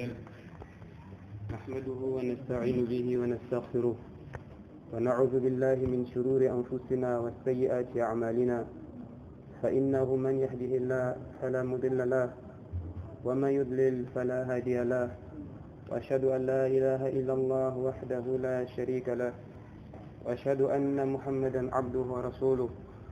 وجل نحمده ونستعين به ونستغفره ونعوذ بالله من شرور أنفسنا وسيئات أعمالنا فإنه من يهده الله فلا مضل له ومن يضلل فلا هادي له وأشهد أن لا إله إلا الله وحده لا شريك له وأشهد أن محمدا عبده ورسوله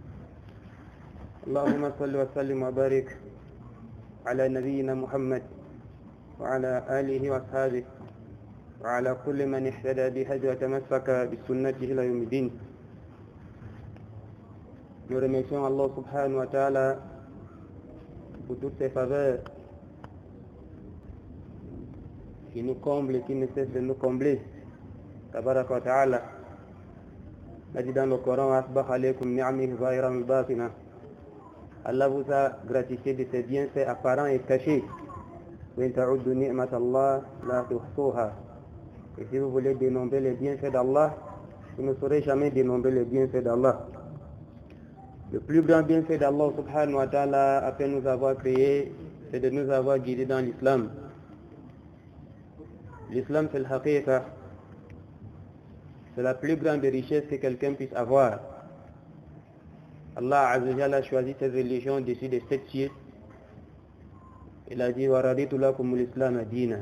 اللهم صل وسلم وبارك على نبينا محمد وعلى آله وأصحابه وعلى كل من اهتدى بهديه وتمسك بسنته إلى يوم الدين. Nous remercions Allah subhanahu wa ta'ala pour toutes ses faveurs qui nous comble et qui ne cesse de nous combler. Tabaraka wa ta'ala a dit dans le Coran Asbah alaykum ni'amihi zahiran wa batina. Allah vous a gratifié de ses bienfaits apparents et cachés. Et si vous voulez dénombrer les bienfaits d'Allah, vous ne saurez jamais dénombrer les bienfaits d'Allah. Le plus grand bienfait d'Allah subhanahu wa ta'ala après nous avoir créés, c'est de nous avoir guidés dans l'islam. L'islam c'est le haqiqa, c'est la plus grande richesse que quelqu'un puisse avoir. Allah Azza wa Jalla a choisi cette religion au-dessus des 7 cieux. Il a dit وَرَضِيتُ لَكُمُ الْإِسْلَامَ دِينًا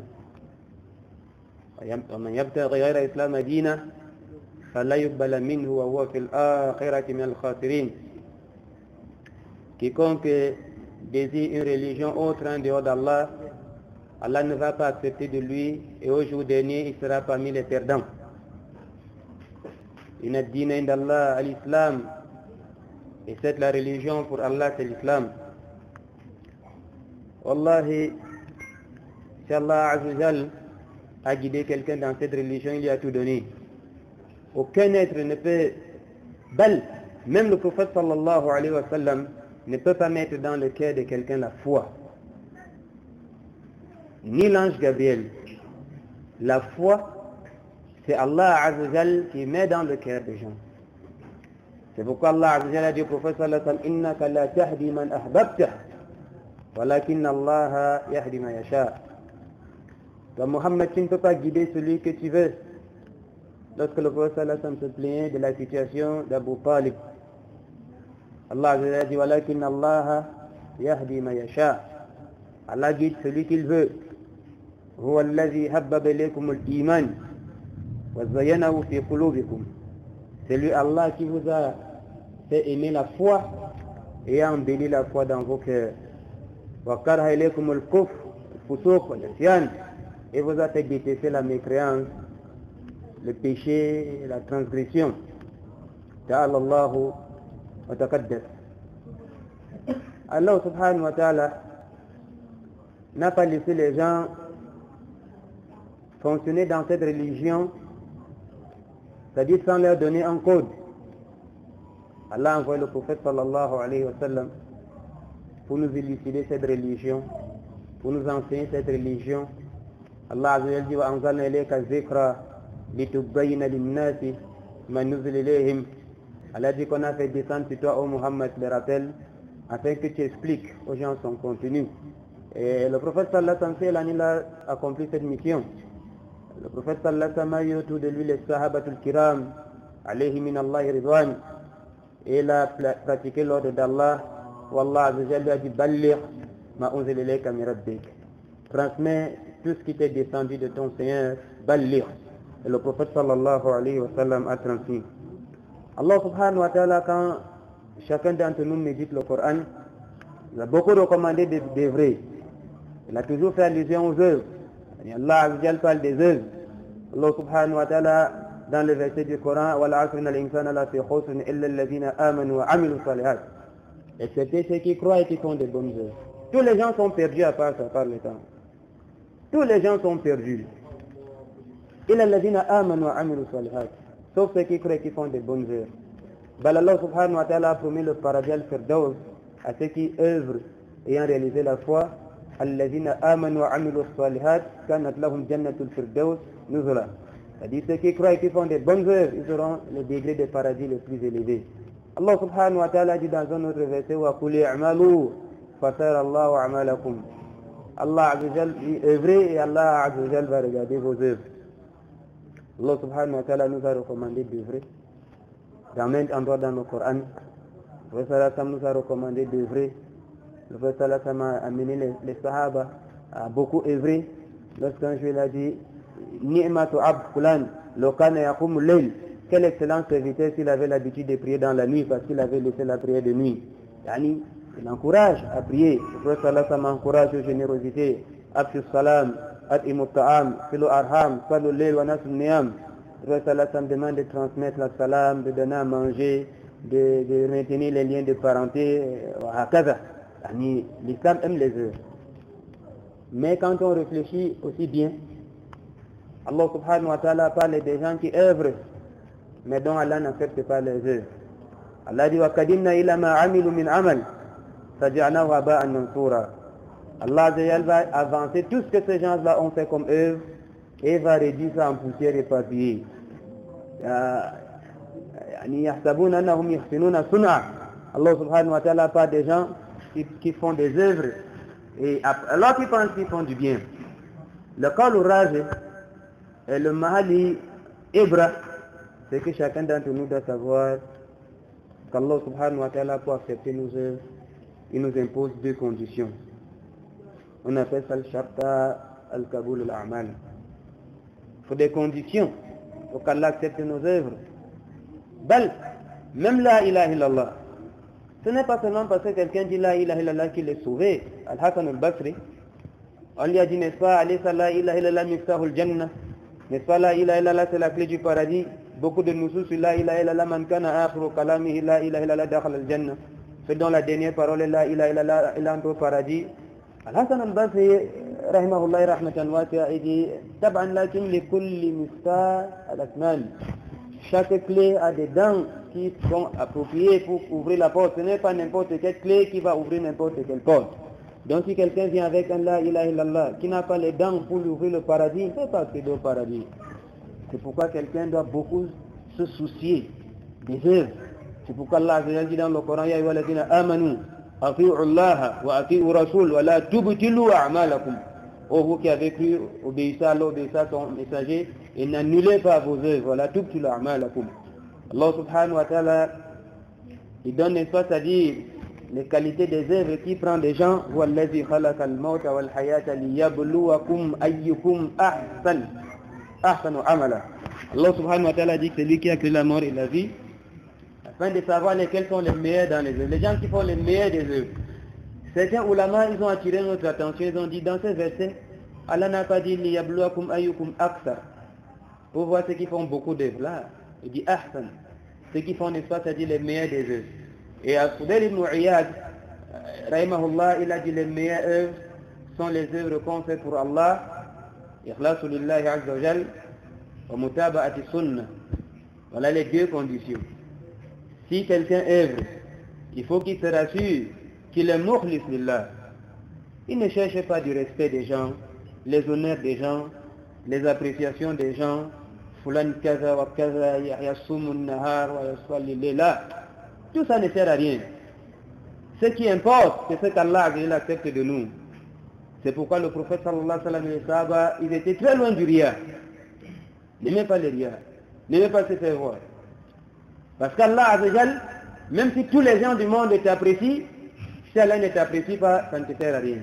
وَمَنْ يَبْتَغِ غَيْرَ الْإِسْلَامَ دِينًا فَلَا يُقْبَلَ مِنْهُ وَهُوَ فِي الْآخِرَةِ مِنَ الْخَاسِرِينَ. Quiconque désire une religion autre en dehors d'Allah, Allah ne va pas accepter de lui et au jour dernier il sera parmi les perdants. إِنَّ الدِّينَ عِنْدَ اللَّهِ الْإِسْلَامُ. Et c'est la religion pour Allah, c'est l'islam. Wallahi, si Allah Azza wa Jal a guidé quelqu'un dans cette religion, il lui a tout donné. Aucun être ne peut, même le prophète sallallahu alayhi wa sallam ne peut pas mettre dans le cœur de quelqu'un la foi. Ni l'ange Gabriel. La foi, c'est Allah Azza wa Jal qui met dans le cœur des gens. C'est pourquoi Allah Azza wa Jalla a dit au prophète sallallahu alayhi wa sallam innaka la tahdi man ahbabta walakin Allah yahdi man yasha. Toi Muhammad, tu ne peux pas guider celui que tu veux. Lorsque le prophète sallallahu alayhi wa sallam se plaignait de la situation d'Abu Talib, Allah Azza wa Jalla a dit walakin Allah yahdi man yasha. Allah guide celui qu'il veut. huwa alladhi habbaba ilaykum al-iman wa zayyanahu fi qulubikum. C'est lui Allah qui vous a fait aimer la foi et a embelli la foi dans vos cœurs. Et vous a fait détester la mécréance, le péché, la transgression. Ta'ala Allahu wa taqaddas. Allah subhanahu wa ta'ala n'a pas laissé les gens fonctionner dans cette religion, c'est-à-dire sans leur donner un code. Allah a envoyé le prophète sallallahu alayhi wa sallam pour nous élucider cette religion, pour nous enseigner cette religion. Allah Azza wa Jalla dit wa anzalna ilayka dhikra litubayyina lin-nasi ma nuzila ilayhim. Allah dit qu'on a fait descendre sur toi, ô Muhammad, le rappel, afin que tu expliques aux gens son contenu. Et le prophète sallallahu alayhi wa sallam a accompli cette mission. Le prophète sallallahu alayhi wa sallam a eu autour de lui les sahabatul kiram, alayhi min Allah ridwan, et il a pratiqué l'ordre d'Allah. Wallah Azza wa Jalla a dit balligh ma unzila ilayka min rabbik. Transmets tout ce qui t'est descendu de ton Seigneur, balligh. Et le prophète sallallahu alayhi wa sallam a transmis. Allah subhanahu wa ta'ala, quand chacun d'entre nous médite le Coran, il a beaucoup recommandé d'œuvrer. Il a toujours fait allusion aux œuvres. Allah Azza wa Jalla parle des œuvres. Allah subhanahu wa ta'ala, dans le verset du Coran, wal asr innal insana la fi khusr illa alladhina amanu wa amilu salihat. Excepté ceux qui croient et qui font des bonnes œuvres. Tous les gens sont perdus à part ça, par le temps. Tous les gens sont perdus. Illa alladhina amanu wa amilu salihat. Sauf ceux qui croient et qui font des bonnes œuvres. Bal Allah subhanahu wa ta'ala a promis le paradis al-firdaus à ceux qui œuvrent ayant réalisé la foi. Alladhina amanu wa amilu salihat kanat lahum jannatul firdaus nuzula. C'est-à-dire ceux qui croient et qui font des bonnes œuvres, ils auront le degré de paradis le plus élevé. Allah subhanahu wa ta'ala dit dans un autre verset wa qul i'malu fa sayara Allahu a'malakum. Allah Azza wa Jal dit œuvrez et Allah Azza wa Jal va regarder vos œuvres. Allah subhanahu wa ta'ala nous a recommandé d'œuvrer. Dans même endroit dans le Coran, le Prophète nous a recommandé d'œuvrer. Le Prophète a amené les Sahaba à beaucoup œuvrer. Lorsqu'un jour il a dit Ni'matu abd fulan law kana yaqumu al-layl, quel excellent serviteur s'il avait l'habitude de prier dans la nuit parce qu'il avait laissé la prière de nuit. Yani, il encourage à prier. Le Prophète encourage aux générosités. Abshus salam, at'imu ta'am, filu arham, salu layl wa nasu niyam. Le Prophète demande de transmettre la salam, de donner à manger, de maintenir les liens de parenté, yani, l'islam aime les œuvres. Mais quand on réfléchit aussi bien, Allah subhanahu wa ta'ala parle des gens qui œuvrent, mais dont Allah n'accepte pas les œuvres. Allah dit wa qadimna ila ma amilu min amal faj'alnahu haba'an mansura. Allah va avancer tout ce que ces gens-là ont fait comme œuvre et va réduire ça en poussière éparpillée. Yani yahsabuna annahum yuhsinuna sun'a. Allah subhanahu wa ta'ala parle des gens qui font des œuvres et alors qu'ils pensent qu'ils font du bien. Le qawl rajih et le mahali ibra, c'est que chacun d'entre nous doit savoir qu'Allah subhanahu wa ta'ala pour accepter nos œuvres, il nous impose deux conditions. On appelle ça le sharta al-kabul al-a'mal. Il faut des conditions pour qu'Allah accepte nos œuvres. Bal, même la ilaha illallah. Ce n'est pas seulement parce que quelqu'un dit la ilaha illallah qu'il est sauvé. Al-Hasan al-Basri, on lui a dit, n'est-ce pas, alaysa la ilaha illallah miftahul jannah. N'est-ce pas, la ilaha illallah c'est la clé du paradis. Beaucoup de nous sur la ilaha illallah man kana akhiru kalamihi la ilaha illallah dakhala al-jannah. C'est dans la dernière parole la ilaha illallah il entre au paradis. Al-Hasan al-Basri rahimahullah rahmatan wasi'a dit taban lakin li kulli miftah al-akmal. Chaque clé a des dents qui sont appropriées pour ouvrir la porte. Ce n'est pas n'importe quelle clé qui va ouvrir n'importe quelle porte. Donc si quelqu'un vient avec un la ilaha illallah qui n'a pas les dents pour ouvrir le paradis, il ne peut pas accéder au paradis. C'est pourquoi quelqu'un doit beaucoup se soucier des œuvres. C'est pourquoi Allah dit dans le Coran, Ya ayyuhalladhina amanu, ati'u Allah wa ati'u Rasul wa la tubtilu a'malakum. Oh vous qui avez cru, obéissez à Allah, obéissez à son messager et n'annulez pas vos œuvres. Wa la tubtilu a'malakum. Allah subhanahu wa ta'ala, il donne n'est-ce pas, c'est-à-dire les qualités des œuvres qui prend des gens. Wallazi khalaqa al-mawta wal hayata liyabluwakum ayyukum ahsanu amala. Allah subhanahu wa ta'ala dit que c'est lui qui a créé la mort et la vie afin de savoir lesquels sont les meilleurs dans les œuvres. Les gens qui font les meilleurs des œuvres. Certains ulama, ils ont attiré notre attention, ils ont dit dans ces versets, Allah n'a pas dit liyabluwakum ayyukum akthar. Pour voir ceux qui font beaucoup d'œuvres là. Il dit ahsan. Ceux qui font, n'est-ce pas, c'est-à-dire les meilleurs des œuvres. Et Al-Fudayl ibn Iyad, rahimahullah, il a dit les meilleures œuvres sont les œuvres qu'on fait pour Allah, ikhlasu lillahi azza wa jal, wa mutaba'ati sunnah. Voilà les deux conditions. Si quelqu'un œuvre, il faut qu'il se rassure qu'il est mukhlis lillah. Il ne cherche pas du respect des gens, les honneurs des gens, les appréciations des gens. Fulan kaza wa kaza yasumu an-nahar wa yusalli layla. Tout ça ne sert à rien. Ce qui importe, c'est ce qu'Allah accepte de nous. C'est pourquoi le prophète sallallahu alayhi wa sallam et les sahaba, ils étaient très loin du riya. N'aimez pas le riya. N'aimez pas se faire voir. Parce qu'Allah Azzawajal, même si tous les gens du monde t'apprécient, si Allah ne t'apprécie pas, ça ne te sert à rien.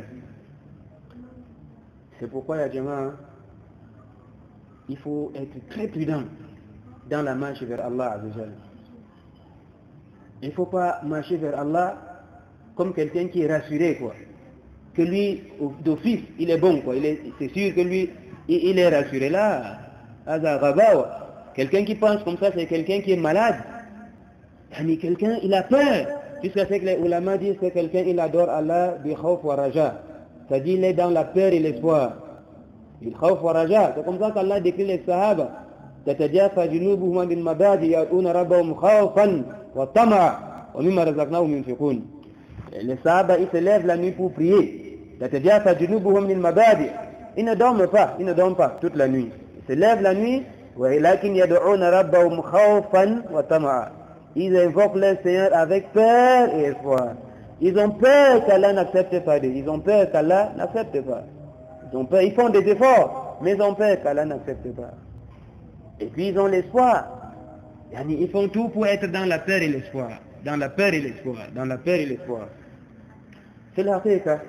C'est pourquoi, ya jama'a, il faut être très prudent dans la marche vers Allah Azzawajal. Il ne faut pas marcher vers Allah comme quelqu'un qui est rassuré, quoi. Que lui, d'office, il est bon, quoi. C'est sûr que lui, il est rassuré là. Quelqu'un qui pense comme ça, c'est quelqu'un qui est malade. Quelqu'un, il a peur. Jusqu'à ce que les ulama disent que quelqu'un, il adore Allah bi khawf wa raja. C'est-à-dire, il est dans la peur et l'espoir. Bi khawf wa raja. C'est comme ça qu'Allah décrit les sahaba. تتجافى جنوبهم عن المضاجع يدعون ربهم خوفا وطمعا ومما رزقناهم ينفقون. Les sahaba, ils se lèvent la nuit pour prier. تتجافى جنوبهم عن المضاجع. Ils ne dorment pas toute la nuit. Ils se lèvent la nuit, ولكن يدعون ربهم خوفا وطمعا. Ils invoquent leur Seigneur avec peur et espoir. Ils ont peur qu'Allah n'accepte pas d'eux. Ils ont peur qu'Allah n'accepte pas. Ils ont peur, ils font des efforts, mais ils ont peur qu'Allah n'accepte pas. Et puis ils ont l'espoir. Ils font tout pour être dans la peur et l'espoir. Dans la peur et l'espoir. Dans la peur et l'espoir. C'est la haqiqa.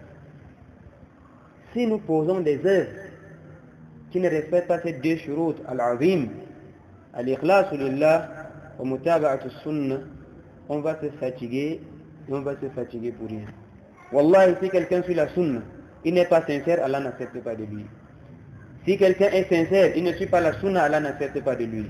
Si nous posons des œuvres qui ne respectent pas ces deux shurut, al-azim, al-ikhlasu lillah, wa mutaba'atu sunnah, on va se fatiguer, et on va se fatiguer pour rien. Wallahi, si quelqu'un suit la sunna, il n'est pas sincère, Allah n'accepte pas de lui. Si quelqu'un est sincère, il ne suit pas la sunna, Allah n'accepte pas de lui.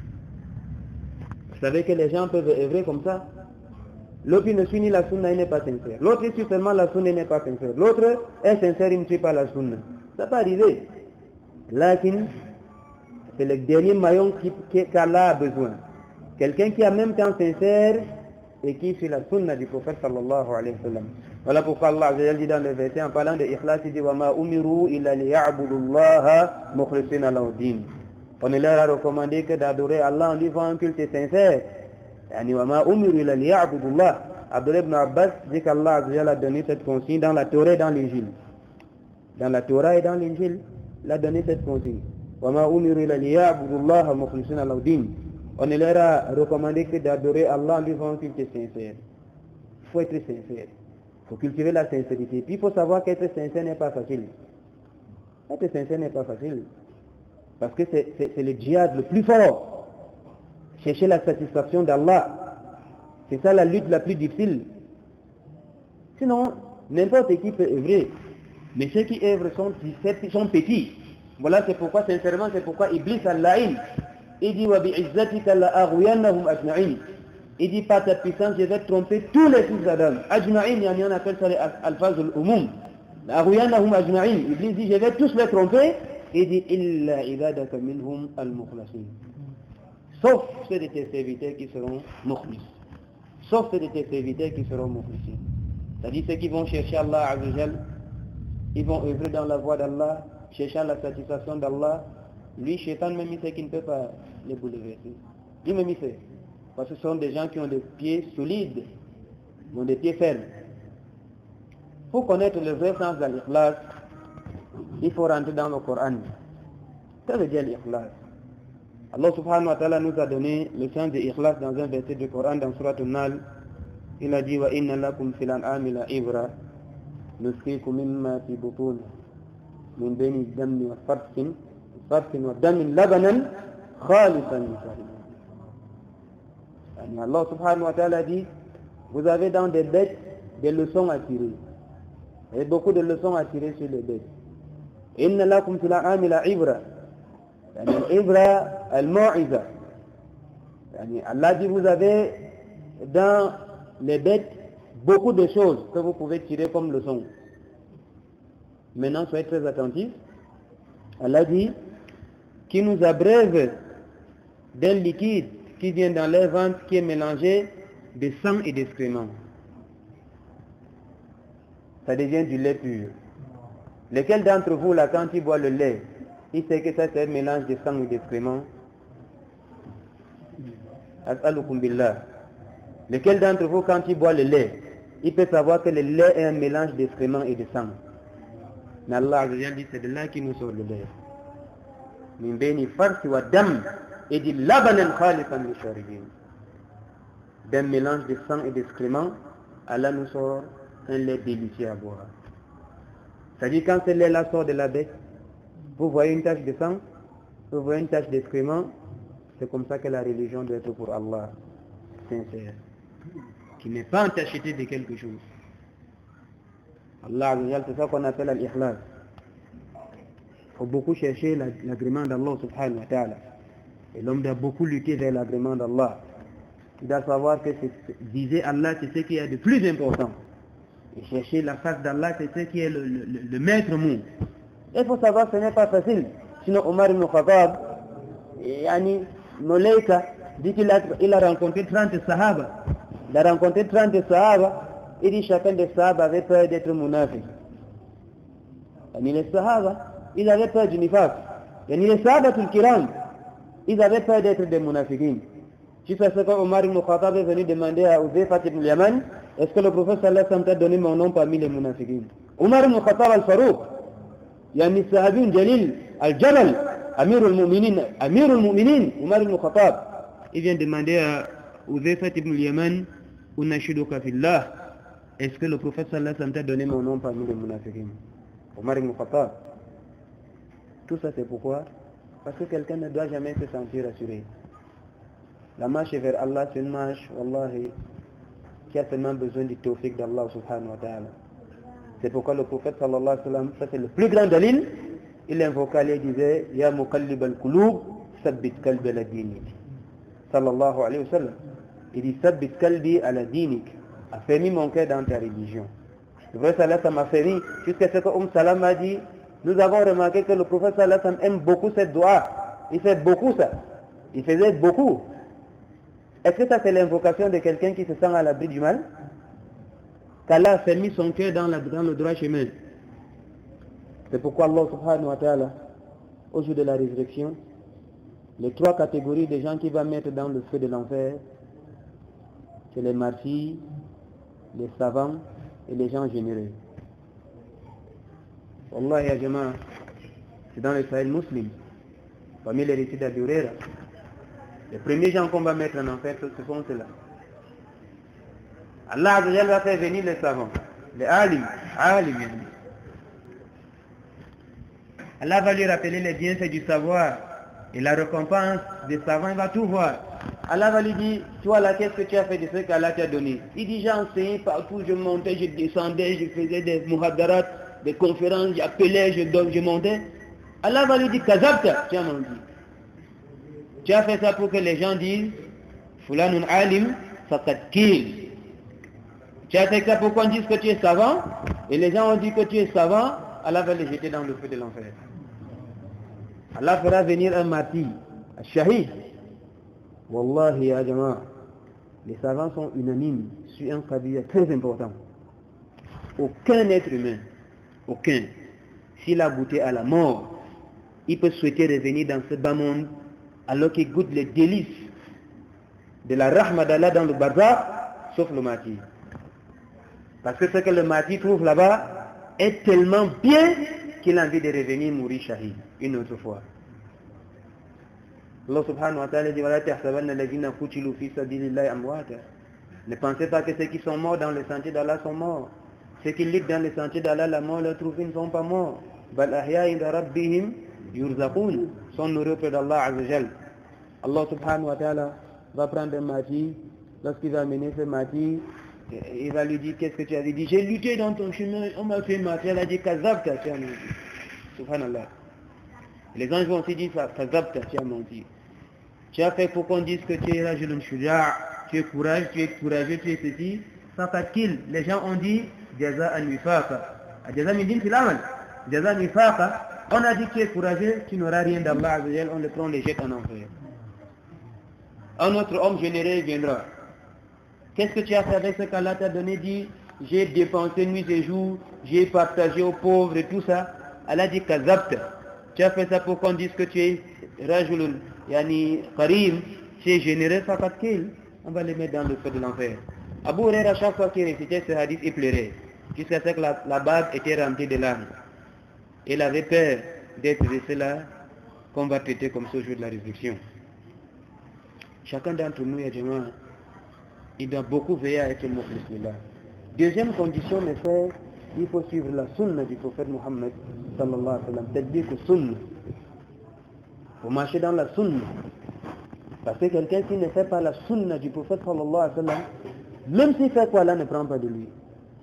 Vous savez que les gens peuvent œuvrer comme ça. L'autre il ne suit ni la sunna, il n'est pas sincère. L'autre il suit seulement la sunna, il n'est pas sincère. L'autre est sincère, il ne suit pas la sunna. Ça peut arriver. Lakin, c'est le dernier maillon qu'Allah a besoin. Quelqu'un qui est en même temps sincère et qui suit la sunna du prophète sallallahu alayhi wa sallam. Voilà pourquoi Allah dit dans le verset en parlant de ikhlas, il dit وَمَا أُمِرُوا إِلَّا لِيَعْبُدُوا اللَّهَ مُخْلِصِينَ لَهُ الدِّينَ. On leur a recommandé que d'adorer Allah en lui faisant un culte sincère. وَمَا أُمِرُوا إِلَّا لِيَعْبُدُوا اللَّهَ. Abdullah ibn Abbas dit qu'Allah a donné cette consigne dans la Torah et dans l'Injil. Dans la Torah et dans l'Injil, il a donné cette consigne. وَمَا أُمِرُوا إِلَّا لِيَعْبُدُوا اللَّهَ مُخْلِصِينَ لَهُ الدِّينَ. On leur a recommandé que d'adorer Allah en lui faisant un culte sincère. Il faut être sincère. Il faut cultiver la sincérité. Puis il faut savoir qu'être sincère n'est pas facile. Être sincère n'est pas facile. Parce que c'est le djihad le plus fort. Chercher la satisfaction d'Allah. C'est ça la lutte la plus difficile. Sinon, n'importe qui peut œuvrer. Mais ceux qui œuvrent sont petits. Voilà, c'est pourquoi, sincèrement, c'est pourquoi Iblis al-La'in, il dit وَبِعِزَّتِكَ لَأَغْوِيَنَّهُمْ أَجْمَعِينَ. Il dit par ta puissance, je vais tromper tous les fils d'Adam. Ajma'in, on appelle ça les alphaz al-umum. لَأَغْوِيَنَّهُمْ أَجْمَعِينَ. Iblis dit, je vais tous les tromper. Il dit إِلَّا عِبَادَكَ مِنْهُمْ الْمُخْلَصِينَ. Sauf ceux de tes serviteurs qui seront mukhlis. Sauf ceux de tes serviteurs qui seront mukhlisin. C'est-à-dire ceux qui vont chercher Allah Azza wa Jal, ils vont œuvrer dans la voie d'Allah, cherchant la satisfaction d'Allah. Lui, Shaitan, même il sait qu'il ne peut pas les bouleverser. Lui-même il sait. Parce que ce sont des gens qui ont des pieds solides, qui ont des pieds fermes. Pour connaître le vrai sens de l'ikhlas, il faut rentrer dans le Coran. Ça veut dire l'ikhlas. Allah subhanahu wa ta'ala nous a donné le sens de l'ikhlas dans un verset du Coran dans Surat An-Nahl. Il a dit وَإِنَّ لَكُمْ فِي الْأَنْعَامِ لَعِبْرَةً نُسْقِيكُم مِّمَّا فِي بُطُونِهِ مِن بَيْنِ الدَّمِ وَالْفَرْثِ وَالدَّمِ لَبَنًا خَالِصًا لِّلشَّارِبِينَ. Allah subhanahu wa ta'ala dit, vous avez dans des bêtes des leçons à tirer. Il y a beaucoup de leçons à tirer sur les bêtes. Inna lakum fil an'ami la'ibra. L'ibra al-mau'iza. Allah dit, vous avez dans les bêtes beaucoup de choses que vous pouvez tirer comme leçon. Maintenant, soyez très attentifs. Allah dit, qui nous abreuve d'un liquide qui vient dans leur ventre, qui est mélangé de sang et d'excréments. Ça devient du lait pur. Lequel d'entre vous, là, quand il boit le lait, il sait que ça c'est un mélange de sang et d'excréments? As'alukum billah. Lequel d'entre vous, quand il boit le lait, il peut savoir que le lait est un mélange d'excréments et de sang? Mais Allah dit, c'est de là qu'il nous sort le lait. Min bayni farsi wa dam. Et dit labanan khalisan lisharibin. D'un mélange de sang et d'excréments, Allah nous sort un lait délicieux à boire. C'est-à-dire quand ce lait-là sort de la bête, vous voyez une tache de sang, vous voyez une tache d'excréments, c'est comme ça que la religion doit être pour Allah, sincère, qui n'est pas entachetée de quelque chose. Allah, c'est ça qu'on appelle al-ikhlas. Il faut beaucoup chercher l'agrément d'Allah subhanahu wa ta'ala. Et l'homme doit beaucoup lutter vers l'agrément d'Allah. Il doit savoir que viser Allah, c'est ce qui est de plus important. Et chercher la face d'Allah, c'est ce qui est le maître mot. Il faut savoir que ce n'est pas facile. Sinon, Omar ibn Khattab, Noleika, dit qu'il a rencontré 30 sahaba. Il a rencontré 30 sahaba. Il dit chacun des sahaba avait peur d'être munafiq. Les sahaba, ils avaient peur du nifaq. Les sahaba tout kiram, ils avaient peur d'être des munafiqines. Jusqu'à ce que Omar ibn Khattab est venu demander à Uzayfa ibn Yaman, est-ce que le prophète sallallahu alayhi wa sallam t'a donné mon nom parmi les munafiqin? Omar ibn Khattab al-Farouq, yani sahabi jalil al-Jabal, Amirul Mu'minin, Omar ibn Khattab, il vient demander à Uzayfa ibn al-Yaman, Unashiduka fillah, est-ce que le prophète sallallahu alayhi wa sallam t'a donné mon nom parmi les munafiqin? Omar ibn Khattab. Tout ça c'est pourquoi? Parce que quelqu'un ne doit jamais se sentir rassuré. La marche vers Allah, c'est une marche, wallahi, qui a tellement besoin du tawfiq d'Allah subhanahu wa ta'ala. C'est pourquoi le prophète sallallahu alayhi wa sallam, ça c'est le plus grand dalil, il invoqua, il disait, Ya muqallib al-qulub, sabbit qalbi ala dinik. Sallallahu alayhi wa sallam. Il dit, sabbit qalbi ala dinik. Affermis mon cœur dans ta religion. Le prophète sallallahu alayhi wa sallam a affermi, jusqu'à ce que Salam a dit, nous avons remarqué que le prophète sallallahu alayhi wa sallam aime beaucoup cette dua. Il fait beaucoup ça. Il faisait beaucoup. Est-ce que ça c'est l'invocation de quelqu'un qui se sent à l'abri du mal? Qu'Allah a fermé son cœur dans le droit chemin. C'est pourquoi Allah subhanahu wa ta'ala, au jour de la résurrection, les trois catégories de gens qui va mettre dans le feu de l'enfer, c'est les martyrs, les savants et les gens généreux. Wallah ya jama'a, c'est dans le Sahih Muslim, parmi les récits d'Abu Huraira. Les premiers gens qu'on va mettre en enfer, ce sont ceux-là. Allah va faire venir les savants, les alim. Allah va lui rappeler les bienfaits du savoir et la récompense des savants, il va tout voir. Allah va lui dire, toi là, qu'est-ce que tu as fait de ce qu'Allah t'a donné? Il dit, j'ai enseigné partout, je montais, je descendais, je faisais des muhadarat, des conférences, j'appelais, je montais. Allah va lui dire, Kazabta, tu as menti. Tu as fait ça pour que les gens disent, Fulanun alim, faqad kil. Tu as fait ça pour qu'on dise que tu es savant, et les gens ont dit que tu es savant, Allah va les jeter dans le feu de l'enfer. Allah fera venir un martyr, un shahid. Wallahi ya jama'a, les savants sont unanimes sur un qadiyya très important. Aucun être humain, aucun, s'il a goûté à la mort, il peut souhaiter revenir dans ce bas monde alors qu'il goûte les délices de la rahma d'Allah dans le barzakh, sauf le martyr. Parce que ce que le martyr trouve là-bas est tellement bien qu'il a envie de revenir mourir shahid une autre fois. Allah subhanahu wa ta'ala dit, ne pensez pas que ceux qui sont morts dans le sentier d'Allah sont morts. Ceux qui luttent dans le sentier d'Allah, la mort leur trouve, ils ne sont pas morts. Sont nourris auprès d'Allah Azzawajal. Allah subhanahu wa ta'ala va prendre un martyr. Lorsqu'il va mener ce martyr, il va lui dire, qu'est-ce que tu avais dit? J'ai lutté dans ton chemin, on m'a fait martyr. Elle a dit, Kazabta, tu as menti. Subhanallah. Les anges vont aussi dire, Kazabta, tu as menti. Tu as fait pour qu'on dise que tu es rajulun shuja', tu es courageux, tu es ceci. Faqakil, les gens ont dit, Jaza'an wifaqa. Jaza'an min din fil amal. Jaza'an wifaqa. On a dit que tu es courageux, tu n'auras rien d'Allah, on le prend, les jette en enfer. Un autre homme généreux viendra. Qu'est-ce que tu as fait avec ce qu'Allah t'a donné? Dit, j'ai dépensé nuit et jour, j'ai partagé aux pauvres et tout ça. Allah dit, Kazabta. Tu as fait ça pour qu'on dise que tu es rajulun, yani karim, tu es généreux, faqatkil. On va les mettre dans le feu de l'enfer. Abu Huraira, à chaque fois qu'il récitait ce hadith, il pleurait. Jusqu'à ce que la bague était remplie de larmes. Il avait peur d'être de cela qu'on va traiter comme ce jour de la résurrection. Chacun d'entre nous, il doit beaucoup veiller à être mukhlis. Deuxième condition, mes frères, il faut suivre la sunna du prophète Muhammad sallallahu alayhi wa sallam. C'est-à-dire que sunna. Il faut marcher dans la sunna. Parce que quelqu'un qui ne fait pas la sunna du prophète sallallahu alayhi wa sallam, même s'il fait quoi, Allah ne prend pas de lui.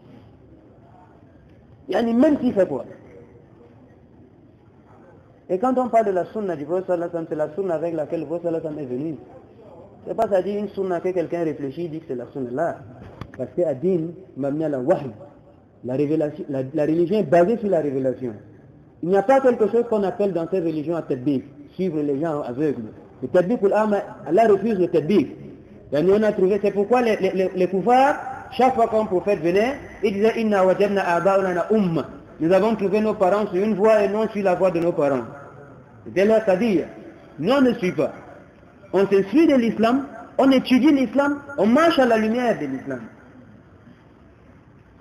Même s'il fait quoi. Et quand on parle de la sunna du prophète sallallahu alayhi wa sallam, c'est la sunna avec laquelle le prophète sallallahu alayhi wa sallam est venu. C'est pas ça dit une sunna que quelqu'un réfléchit, dit que c'est la sunna là. Parce que Adin m'a mis à la wahy. La religion est basée sur la révélation. Il n'y a pas quelque chose qu'on appelle dans cette religion à tadbiq, suivre les gens aveugles. Le tadbiq, Allah refuse le tadbiq. On a trouvé, c'est pourquoi les koufars, chaque fois qu'un prophète venait, il disait Inna wajadna aba'una umma. Nous avons trouvé nos parents sur une voie et non sur la voie de nos parents. C'était leur c'est-à-dire, nous on ne suit pas. On s'instruit de l'islam, on étudie l'islam, on marche à la lumière de l'islam.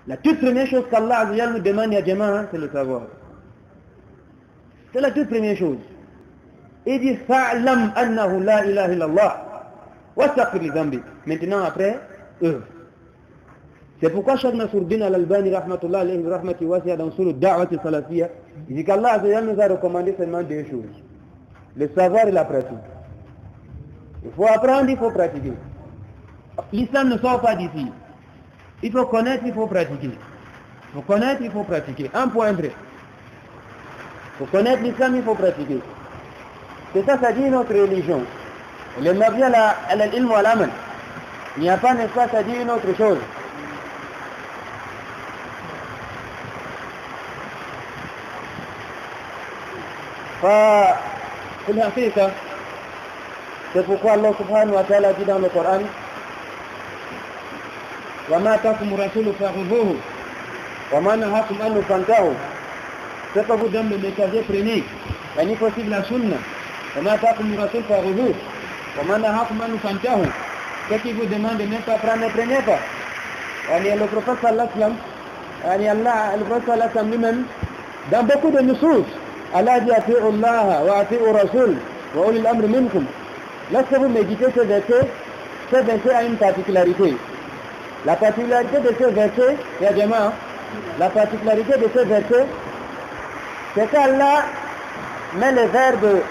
La toute première chose qu'Allah nous demande, ya Jama'a, c'est le savoir. C'est la toute première chose. Il dit fa'lam annahu la ilaha illallah wastaghfir li dhanbik. Maintenant après, œuvre. C'est pourquoi Cheikh Nasruddin Al-Albani rahmatullah alayhi rahmati wasi'a dans sur le da'wat salafiyya, il dit qu'Allah nous a recommandé seulement deux choses. Le savoir et la pratique. Il faut apprendre, il faut pratiquer. L'islam ne sort pas d'ici. Il faut connaître, il faut pratiquer. Il faut connaître, il faut pratiquer. Un point vrai. Il faut connaître l'islam, il faut pratiquer. C'est ça, ça dit notre religion. Le mabni al-ilm wa al-amal. Il n'y a pas, n'est-ce pas, ça dit une autre chose. في الحقيقة c'est pourquoi Allah subhanahu wa ta'ala dit dans le Coran وَمَا تَقُمُ رَسُولُ فَغُذُوهُ وَمَا نَهَاكُمْ أَنُّ فَانْتَهُ. Ce que vous donne le messager, prenez. Il n'est possible la sunna. وَمَا تَقُمُ رَسُولُ فَغُذُوهُ وَمَا نَهَاكُمْ أَنُّ فَانْتَهُ. Ce qui vous demande de ne pas prendre, ne prenez pas. Le prophète sallallahu alayhi wa sallam, le prophète sallallahu alayhi wa sallam lui-même, dans beaucoup de nusus, Allah dit ati'u Allah wa ati'u Rasul wa ulil amri minkum. Lorsque vous méditez ce verset a une particularité. La particularité de ce verset, ya Jama'a, la particularité de ce verset, c'est qu'Allah met le verbe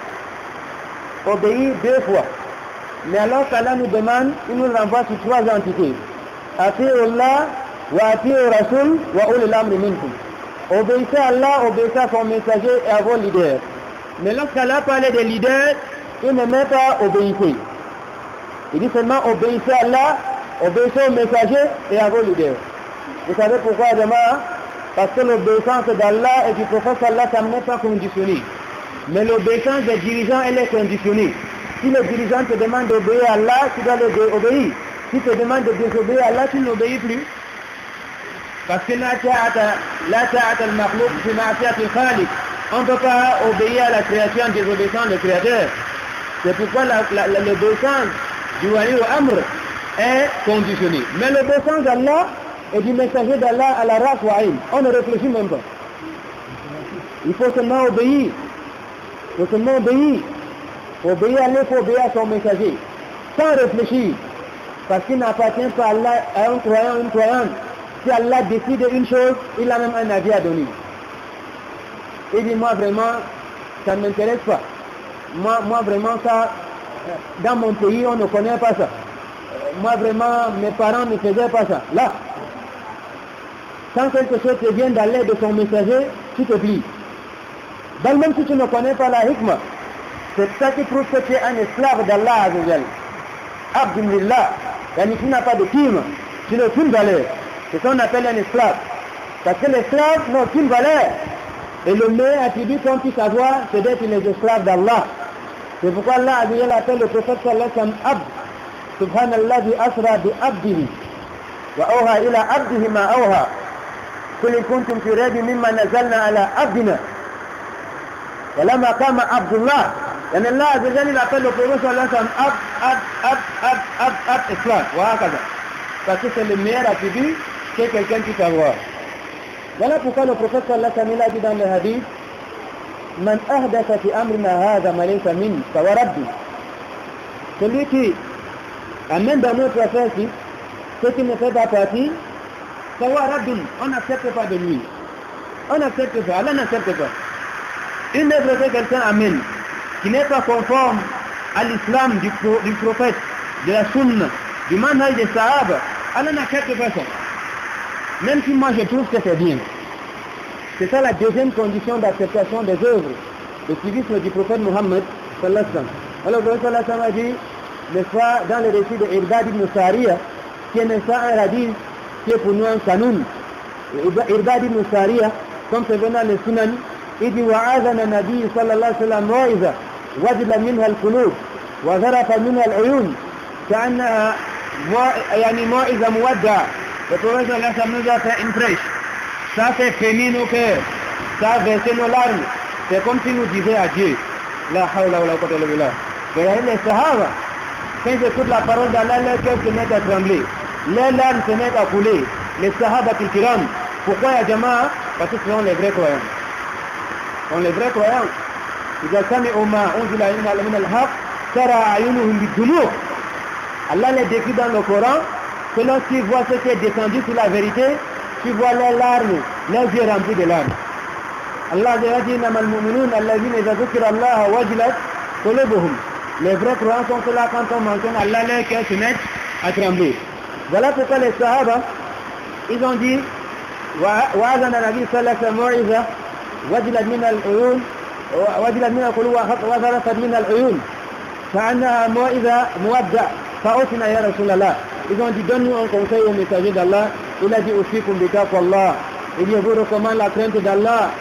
obéir deux fois. Mais alors qu'Allah nous demande, il nous renvoie sur trois entités. Ati'u Allah wa ati'u Rasul wa ulil amri minkum. Obéissez à Allah, obéissez à son messager et à vos leaders. Mais lorsqu'Allah parlait des leaders, il ne met pas obéissez. Il dit seulement obéissez à Allah, obéissez au messager et à vos leaders. Vous savez pourquoi, Jama'a? Parce que l'obéissance d'Allah et du prophète sallallahu alayhi wa sallam n'est pas conditionnée. Mais l'obéissance des dirigeants, elle est conditionnée. Si le dirigeant te demande d'obéir à Allah, tu dois l'obéir. Si te demande de désobéir à Allah, tu n'obéis plus. Parce que la ta'ata al-makhlouq fi ma'siyati al-khaliq. On ne peut pas obéir à la création en désobéissant le créateur. C'est pourquoi l'obéissance du wali au amr est conditionnée. Mais l'obéissance d'Allah et du messager d'Allah à la race wa'il, on ne réfléchit même pas. Il faut seulement obéir. Il faut seulement obéir. Obéir à Allah, il faut obéir à son messager. Sans réfléchir. Parce qu'il n'appartient pas à Allah, à un croyant, une croyante. Si Allah décide une chose, il a même un avis à donner. Il dit, moi vraiment, ça ne m'intéresse pas. Moi vraiment, ça, dans mon pays, on ne connaît pas ça. Moi vraiment, mes parents ne faisaient pas ça. Là, quand quelque chose te vient d'Allah de son messager, tu te plies. Donc même si tu ne connais pas la hikmah, c'est ça qui prouve que tu es un esclave d'Allah Azzawajal. Abdulillah, tu n'as pas de kima, tu n'as aucune valeur. C'est ça qu'on appelle un esclave. Parce que l'esclave n'a aucune valeur. Et le meilleur attribut qu'on puisse avoir, c'est d'être les esclaves d'Allah. C'est pourquoi Allah appelle le prophète sallallahu alayhi wa sallam Abd. Subhanallah bi asra bi abdihi. Wa awha ila abdihi ma awha. Qul in kuntum fi raybin mimma nazalna ala abdina. Wa lamma qama Abdullah. Yani Allah il appelle le prophète sallallahu alayhi wa sallam Abd, esclave. Wa hakaza. Parce que c'est le meilleur attribut que quelqu'un puisse avoir. Voilà pourquoi le prophète sallallahu alayhi wa sallam a dit dans le hadith Man ahdatha fi amrina hadha ma laysa min fawa rabbi. Celui qui amène dans notre affaire-ci ce qui ne fait pas partie, fawa rabbi, on n'accepte pas de lui. On n'accepte pas, Allah n'accepte pas. Une œuvre que quelqu'un amène qui n'est pas conforme à l'islam du prophète, de la sunna, du manhaj des sahaba, Allah n'accepte pas ça. Même si moi je trouve que c'est bien. C'est ça la deuxième condition d'acceptation des œuvres, le civisme du prophète Mohammed sallallahu alayhi wa sallam. Alors le prophète sallallahu alayhi wa sallam a dit, n'est-ce pas, dans le récit de Irbad ibn Sariya, qui est n'est-ce pas un hadith qui est pour nous un kanoun. Irbad ibn Sariya, comme c'est venu dans le Sunan, il dit وَعَاذَنَا النَّبِيُّ صلى الله عليه وسلم موعظة وجل منها القلوب وذرف منها العيون كأنها يعني موعظة مودعة. Le prophète sallallahu alayhi wa sallam nous a fait une prêche. Ça fait frémir nos cœurs, ça a versé nos larmes. C'est comme si nous disait à Dieu, La hawla wa la quwwata illa billah. Regardez les Sahaba, quand ils écoutent la parole d'Allah, leur cœur se met à trembler, leurs larmes se mettent à couler. les Sahaba al-Kiram. Pourquoi ya Jama'a? Parce que ce sont les vrais croyants. Ce sont les vrais croyants. إذا سمعوا ما أنزل من الحق ترى أعينهم بالدموع. Allah les décrit dans le Coran que lorsqu'ils voient ce qui est descendu sur la vérité, tu vois leurs larmes, leurs yeux remplis de larmes. Allah dit إنما المؤمنون الذين إذا ذكر الله وجلت قلوبهم. Les vrais croyants sont ceux-là quand on mentionne Allah, leurs cœurs se mettent à trembler. Voilà pourquoi les Sahaba, ils ont dit وأذن النبي صلى الله عليه وسلم موعظة وجلت من العيون وجلت من القلوب وذرفت من العيون فأنها موعظة مودع فأوصنا يا رسول الله. Ils ont dit donne-nous un conseil au messager d'Allah. Il a dit أوصيكم بتقوى الله. Il vous recommande la crainte d'Allah.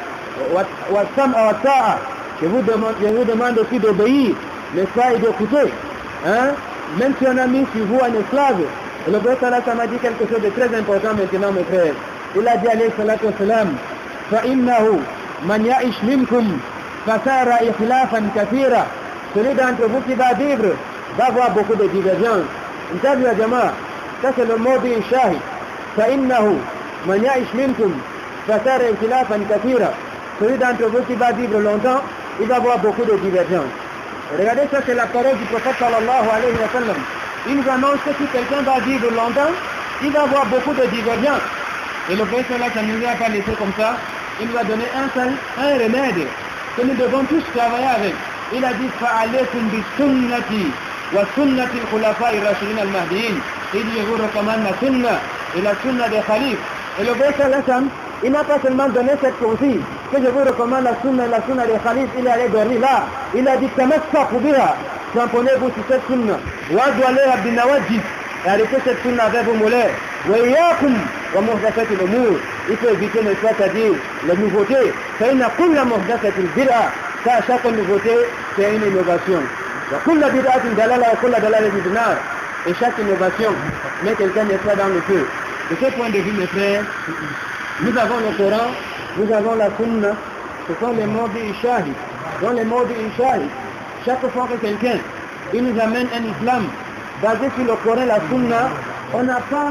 والسمع والطاعة. Je vous demande aussi d'obéir, n'est-ce pas, et d'écouter. Hein? Même si on a mis sur vous un esclave, le prophète Allah m'a dit quelque chose de très important maintenant, mes frères. Il a dit alayhi salatu wassalam فإنه من يعش منكم فسار إخلافا كثيرا. Celui d'entre vous qui va vivre va avoir beaucoup de divergences. انتبهوا يا جماعة, ça c'est le mot du shahid. فإنه من يعش منكم فسار إخلافا كثيرا. Celui d'entre vous qui va vivre longtemps, il va avoir beaucoup de divergences. Regardez, ça c'est la parole du prophète sallallahu alayhi wa sallam. Il nous annonce que si quelqu'un va vivre longtemps, il va avoir beaucoup de divergences. Et le prophète là, ça ne nous a pas laissé comme ça. Il nous a donné un remède que nous devons tous travailler avec. Il a dit فَعَلَيْكُمْ بِسُنَّتِي وَسُنَّةِ الْخُلَفَاءِ الرَّاشِدِينَ الْمَهْدِيِّينَ. Il dit je vous recommande la sunna et la sunna des khalifes. Et le prophète là, il n'a pas seulement donné cette consigne que je vous recommande la sunna des khalifes, il est allé dormir là. Il a dit tamassaku biha, tamponnez-vous sur cette sunna. Wa'du alayha binawajid, et arrêtez cette sunna avec vos mollets. Wa iyyakum wa muhdathati al-umur. Il faut éviter, ne pas c'est-à-dire les nouveautés. Fa inna kulla muhdathatin bid'a. Car chaque nouveauté, c'est une innovation. Wa kulla bid'atin dalala wa kulla dalalatin fi an-nar. Et chaque innovation met quelqu'un n'est pas dans le feu. De ce point de vue, mes frères, nous avons le Coran, nous avons la Sunna, ce sont les mots du Shahid. Dans les mots du Shahid, chaque fois que quelqu'un nous amène un islam basé sur le Coran et la Sunna, on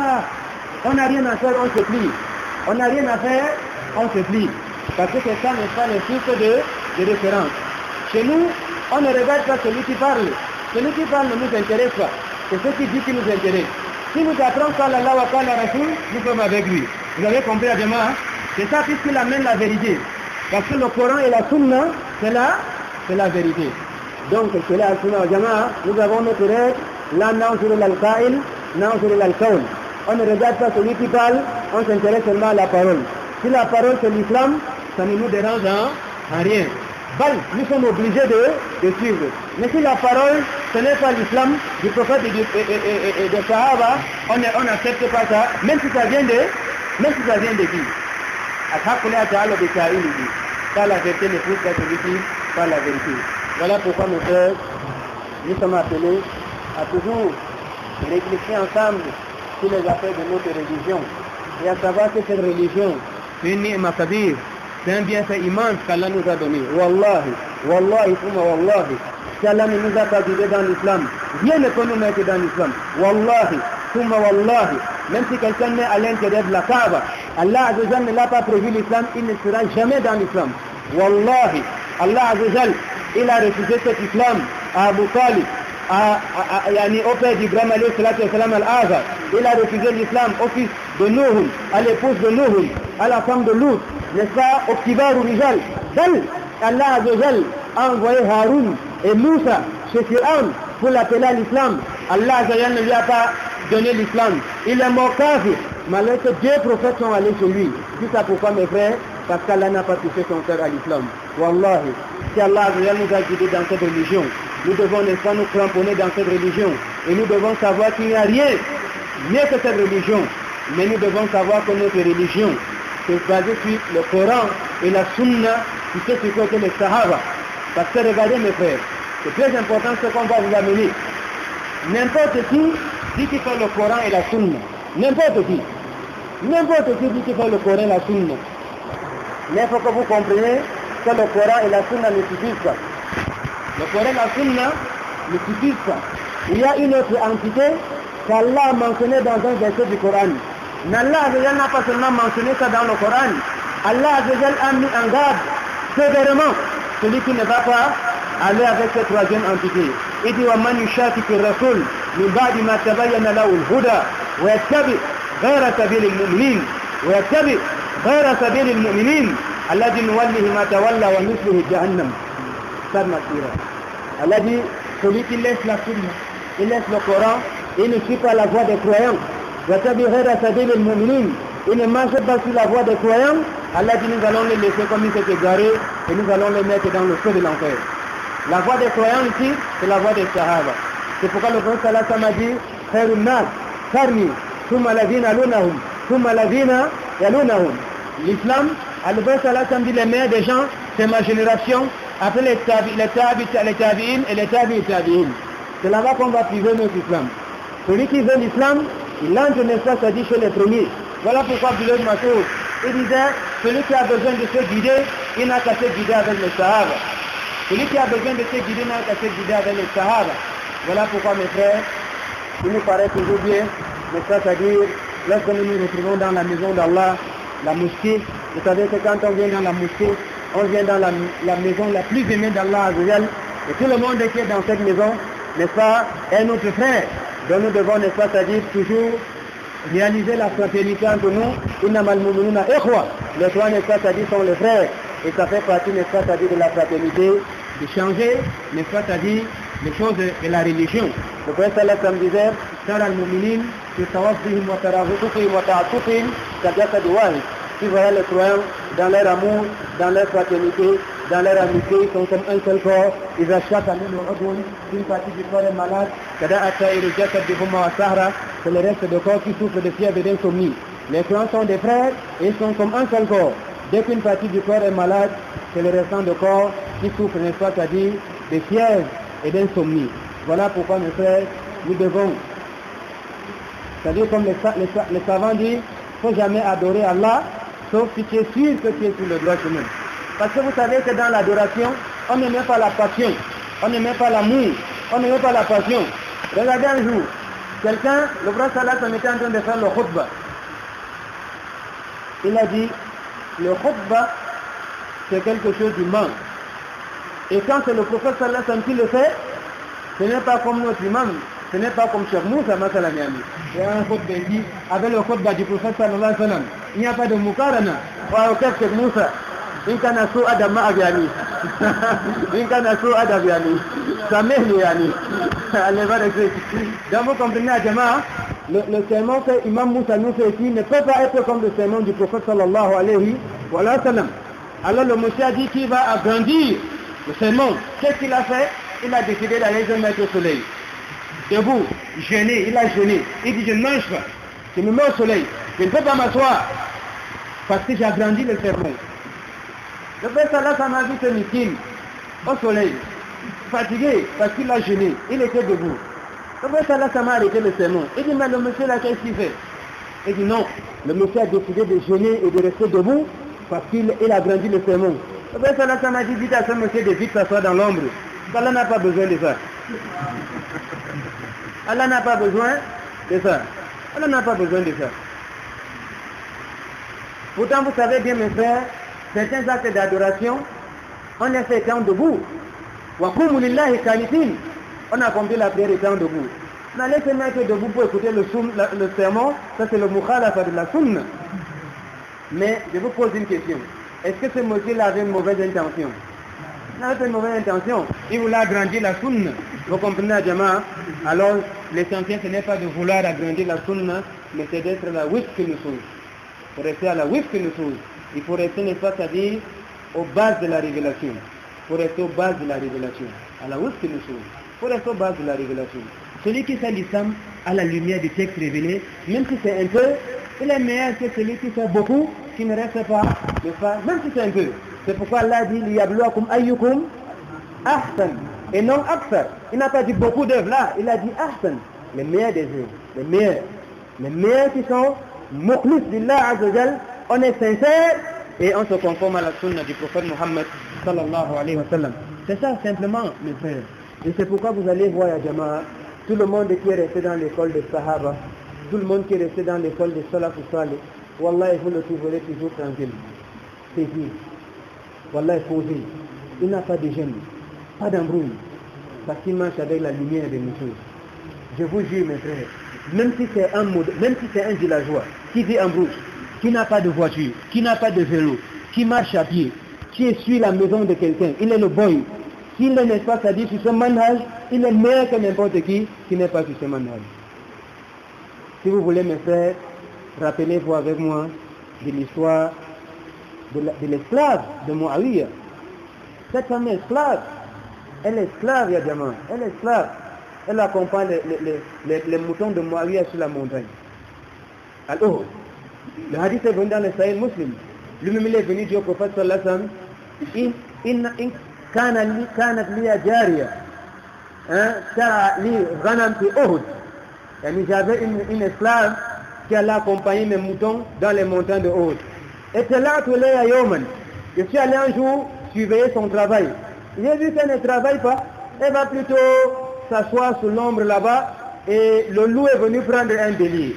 n'a rien à faire, on se plie. On n'a rien à faire, on se plie. Parce que ça n'est pas le chiffre de référence. Chez nous, on ne regarde pas celui qui parle. Celui qui parle ne nous intéresse pas. C'est ce qui dit qui nous intéresse. Si nous apprenons qu'Allah wa qu'Allah Rasoul, nous sommes avec lui. Vous avez compris, Adjama? C'est ça puisqu'il amène la vérité. Parce que le Coran et la Sunna, c'est la vérité. Donc, c'est la Sunna, Adjama, nous avons notre règle, la nanzur al-qa'il, nanzur al-qawl. On ne regarde pas celui qui parle, on s'intéresse seulement à la parole. Si la parole c'est l'islam, ça ne nous dérange en rien. Nous sommes obligés de suivre. Mais si la parole, ce n'est pas l'islam du prophète et de Sahaba, on n'accepte pas ça, même si ça vient de qui? Par la vérité ne trouve pas celui qui par la vérité. Voilà pourquoi nos frères, nous sommes appelés à toujours réfléchir ensemble sur les affaires de notre religion et à savoir que cette religion, c'est une ni'ma kabir. C'est un bienfait immense qu'Allah nous a donné. Wallahi, wallahi, summa wallahi. Si Allah ne nous a pas guidés dans l'islam, rien ne peut nous mettre dans l'islam. Wallahi, summa wallahi. Même si quelqu'un naît à l'intérieur de la Kaaba, Allah Azzawajal ne l'a pas prévu l'islam, il ne sera jamais dans l'islam. Wallahi, Allah Azzawajal, il a refusé cet islam à Abu Talib, au père d'Ibrahim alayhi salatu wa salam al-Azhar. Il a refusé l'islam au fils de Nuh, à l'épouse de Nuh, à la femme de Lut, n'est-ce pas, au Kibar ou Rijal. Allah Azzawajal a envoyé Haroun et Moussa chez Fir'aun pour l'appeler à l'islam. Allah Azzawajal ne lui a pas donné l'islam. Il est mort kafir, malgré que 2 prophètes sont allés chez lui. Tout ça pourquoi, mes frères? Parce qu'Allah n'a pas touché son cœur à l'islam. Wallahi, si Allah Azzawajal nous a guidés dans cette religion, nous devons, n'est-ce pas, nous cramponner dans cette religion. Et nous devons savoir qu'il n'y a rien mieux que cette religion. Mais nous devons savoir que notre religion c'est basée sur le Coran et la Sunna qui fait ce que les Sahaba. Parce que regardez, mes frères, c'est très important ce qu'on va vous amener. N'importe qui dit qu'il fait le Coran et la Sunna. N'importe qui dit qu'il fait le Coran et la Sunna. Mais il faut que vous compreniez que le Coran et la Sunna ne suffisent pas. Le Coran et la Sunna ne suffisent pas. Il y a une autre entité qu'Allah a mentionnée dans un verset du Coran. Allah n'a pas seulement mentionné ça dans le Coran. Allah a mis en garde sévèrement celui qui ne va pas aller avec cette troisième entité. Il dit وَمَنْ يُشَاقِقِ الرَّسُولَ مِنْ بَعْدِ مَا تَبَيَّنَ لَهُ الْهُدَى وَيَتَّبِعْ غَيْرَ سَبِيلِ الْمُؤْمِنِينَ وَيَتَّبِعْ غَيْرَ سَبِيلِ الْمُؤْمِنِينَ الَّذِي نُوَلِّهِ مَا تَوَلَّى وَنُصْلِهِ جَهَنَّمَ. Ça m'attire. Allah dit, celui qui laisse la sunna, il laisse le Coran, il ne suit pas la voie des croyants. وَيَتَّبِعْ غَيْرَ سَبِيلِ الْمُؤْمِنِينَ. Il ne marche pas sur la voie des croyants. Allah dit, nous allons les laisser comme ils étaient égarés et nous allons les mettre dans le feu de l'enfer. La voie des croyants ici, c'est la voie des Sahaba. C'est pourquoi le prophète sallallahu alayhi wa sallam a dit خير الناس قرني ثم الذين يلونهم ثم الذين يلونهم. L'islam, le prophète sallallahu alayhi wa sallam dit les meilleurs des gens, c'est ma génération, après les tabi'in et les tabi'in. C'est là-bas qu'on va priver notre islam. Celui qui veut l'islam, il entre n'est pas, ça dit chez les premiers. Voilà pourquoi Abdullah Mas'oud, il disait, celui qui a besoin de se guider, il n'a qu'à se guider avec les Sahaba. Celui qui a besoin de se guider n'a qu'à se guider avec les Sahaba. Voilà pourquoi mes frères, il nous paraît toujours bien, mais ça, c'est-à-dire, lorsque nous nous retrouvons dans la maison d'Allah, la mosquée, vous savez que quand on vient dans la mosquée, on vient dans la maison la plus aimée d'Allah, et tout le monde qui est dans cette maison, n'est-ce pas, est notre frère. Donc nous devons, n'est-ce pas, c'est-à-dire toujours réaliser la fraternité entre nous. Innamal mu'minuna ikhwa. Les trois, n'est-ce pas, c'est-à-dire sont les frères. Et ça fait partie, n'est-ce pas, c'est-à-dire de la fraternité, de changer, n'est-ce pas, c'est-à-dire les choses de la religion. Le prophète sallallahu alayhi wa sallam disait, Tara al-mu'minin, fi tawaddihim wa tarahutuhim wa ta'atufihim, kadjasad wahid. Si vous voyez les croyants, dans leur amour, dans leur fraternité, dans leur amitié, ils sont comme un seul corps. Ils achètent à nous une partie du corps est malade. C'est le reste du corps qui souffre de fièvre et d'insomnie. Les croyants sont des frères et ils sont comme un seul corps. Dès qu'une partie du corps est malade, c'est le restant du corps qui souffre, n'est-ce pas, c'est-à-dire de fièvre et d'insomnie. Voilà pourquoi, mes frères, nous devons, c'est-à-dire comme les savants disent, il ne faut jamais adorer Allah, sauf si tu es sûr que tu es sur le droit chemin. Parce que vous savez que dans l'adoration, on ne met pas la passion, on ne met pas l'amour, on ne met pas la passion. Regardez un jour, quelqu'un, le prophète sallallahu alayhi wa sallam était en train de faire le khutbah. Il a dit, le khutbah, c'est quelque chose d'humain. Et quand c'est le prophète sallallahu alayhi wa sallam qui le fait, ce n'est pas comme notre imam, ce n'est pas comme Cheikh Moussa, Masalamiami. Il y a un khutbah dit, avec le khutbah du prophète sallallahu alayhi wa sallam, il n'y a pas de mukarana. Wa Cheikh Moussa. In kana so adam ma abiyani in kana so adam yani samehni yani allez va rester. Donc vous comprenez à Jama'a, le sermon que Imam Moussa nous fait ici ne peut pas être comme le sermon du prophète sallallahu alayhi wa sallam. Alors le monsieur a dit qu'il va agrandir le sermon. Qu'est-ce qu'il a fait? Il a décidé d'aller se mettre au soleil. Debout, jeûner, il a jeûné. Il dit je ne mange pas, je me mets au soleil, je ne peux pas m'asseoir parce que j'ai agrandi le sermon. Le prophète sallallahu alayhi wa sallam a vu ce miskin au soleil, fatigué parce qu'il a jeûné, il était debout. Le prophète sallallahu alayhi wa sallam a arrêté le sermon. Il dit mais le monsieur là, qu'est-ce qu'il fait? Il dit non, le monsieur a décidé de jeûner et de rester debout parce qu'il a grandi le sermon. Le prophète sallallahu alayhi wa sallam a dit vite à ce monsieur de vite s'asseoir dans l'ombre. Allah n'a pas besoin de ça. Allah n'a pas besoin de ça. Allah n'a pas besoin de ça. Pourtant vous savez bien mes frères, certains actes d'adoration, on les fait étant debout. On a compris la prière étant debout. N'allez se mettre debout pour écouter le sermon, ça c'est le mukhalafa de la sunna. Mais je vous pose une question. Est-ce que ce monsieur-là avait une mauvaise intention? Il avait une mauvaise intention. Il voulait agrandir la sunna. Vous comprenez à Jama'a? Alors l'essentiel ce n'est pas de vouloir agrandir la sunna, mais c'est d'être la wifq nusus. Pour rester à la wifq nusus. Il faut rester, n'est pas, c'est-à-dire aux bases de la révélation. Il faut rester aux bases de la révélation. À la wifq nusus. Il faut rester aux bases de la révélation. Celui qui fait l'islam à la lumière du texte révélé, même si c'est un peu, il est meilleur que celui qui fait beaucoup, qui ne reste pas, même si c'est un peu. C'est pourquoi Allah dit liyabluwakum ayyukum ahsan et non akthar. Il n'a pas dit beaucoup d'œuvres là, il a dit ahsan, les meilleurs des œuvres, les meilleurs qui sont mukhlis billah azza jal. On est sincère et on se conforme à la sunna du prophète Muhammad sallallahu alayhi wa sallam. C'est ça simplement mes frères. Et c'est pourquoi vous allez voir à Jama'a, tout le monde qui est resté dans l'école des Sahaba, tout le monde qui est resté dans l'école de Salaf Salih, Wallah, vous le trouverez toujours tranquille. Paisible. Wallah, posé. Il n'a pas de gêne, pas d'embrouille. Parce qu'il marche avec la lumière de Moussou. Je vous jure, mes frères, même si c'est un villageois qui vit en brousse, qui n'a pas de voiture, qui n'a pas de vélo, qui marche à pied, qui essuie la maison de quelqu'un, il est le boy. S'il n'est pas, c'est-à-dire sur ce manhaj, il est meilleur que n'importe qui n'est pas sur ce manhaj. Si vous voulez, mes frères, rappelez-vous avec moi de l'histoire de l'esclave de Muawiyah. Cette femme est esclave. Elle est esclave, ya diamant. Elle est esclave. Elle accompagne les moutons de Muawiyah sur la montagne. Alors, le hadith est venu dans le Sahih Muslim. Lui-même, il est venu dire au prophète sallallahu alayhi wa sallam, كانت لي جارية ترى لي غنم في أحد. Yani j'avais une esclave qui allait accompagner mes moutons dans les montagnes de Uhud. Et c'est là que je suis allé un jour surveiller son travail. J'ai vu qu'elle ne travaille pas. Elle va plutôt s'asseoir sous l'ombre là-bas et le loup est venu prendre un délire.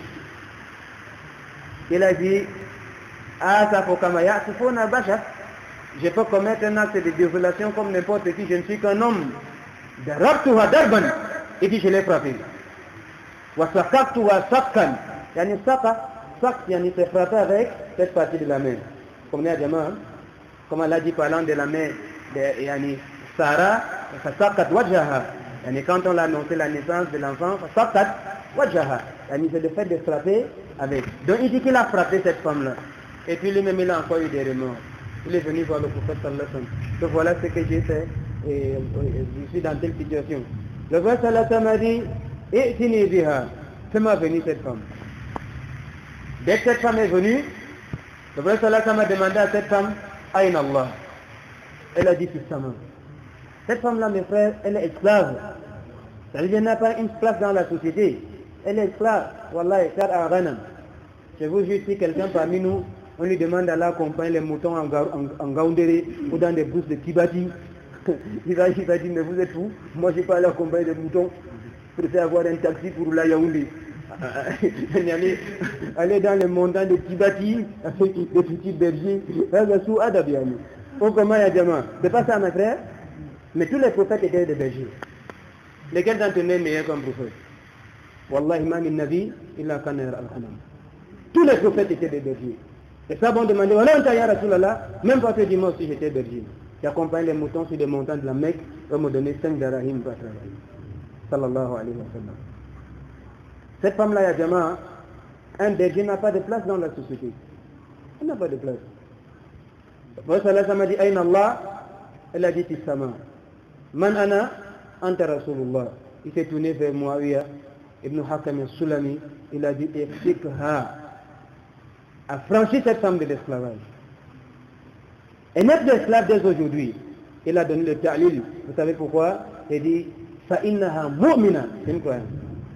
Il a dit, ça faut kamaya, il faut nabasha. Je peux commettre un acte de désolation comme n'importe qui, je ne suis qu'un homme. Darabtuha darban. Il dit, je l'ai frappé. Wasakaktuha sakkan. Yani sak, yani c'est frappé avec cette partie de la main. Comme elle a dit parlant de la main de yani Sarah, sakat wajhaha. Yani quand on a annoncé la naissance de l'enfant, sakat wajhaha. Yani c'est le fait de frapper avec. Donc il dit qu'il a frappé cette femme-là. Et puis lui-même il a encore eu des remords. Il est venu voir le prophète sallallahu alayhi wa sallam. Donc voilà ce que j'ai fait et je suis dans telle situation. Le prophète sallallahu alayhi wa sallam a dit, I'tini biha, fais-moi venir cette femme. Dès que cette femme est venue, le prophète sallallahu alayhi wa sallam a demandé à cette femme, Aïn Allah. Elle a dit fixement. Cette femme-là, mes frères, elle est esclave. Ça veut dire qu'elle n'a pas une place dans la société. Elle est esclave. Wallah, car à Ghanam. Je vous jure, si quelqu'un parmi nous, on lui demande d'aller accompagner les moutons en Gaoundéré ou dans des brousses de Kibati. Il va dire, mais vous êtes fous? Moi, je ne vais pas aller accompagner des moutons. Je préfère avoir un taxi pour la Yaoundé. Aller dans les montagnes de Kibati avec des petits bergers. Sous Adabiani. Oh, comment il y a des mains? C'est pas ça, mes frères? Mais tous les prophètes étaient des bergers. Lesquels d'entre eux meilleurs comme prophètes? Wallahi ma min nabi illa kana al-ghanam. Tous les prophètes étaient des bergers. Et ça, bon, demander, même pas que dis moi aussi j'étais berger. J'accompagne les moutons sur des montagnes de la Mecque, on me donnait 5 darahim pour travailler. Sallallahu alayhi wa sallam. Cette femme-là, ya jama, un berger n'a pas de place dans la société. Il n'a pas de place. Le prophète sallallahu alayhi wa sallam a dit, Aïna Allah, elle a dit, Tissama. Man ana, anta Rasulullah. Il s'est tourné vers Muawiyah, Ibn Hakam al-Sulami, il a dit, Ifsikha. A franchi cette femme de l'esclavage. Et n'est pas esclave dès aujourd'hui. Il a donné le ta'lil. Vous savez pourquoi? Il dit Fa'innaha mu'mina. C'est une croyante.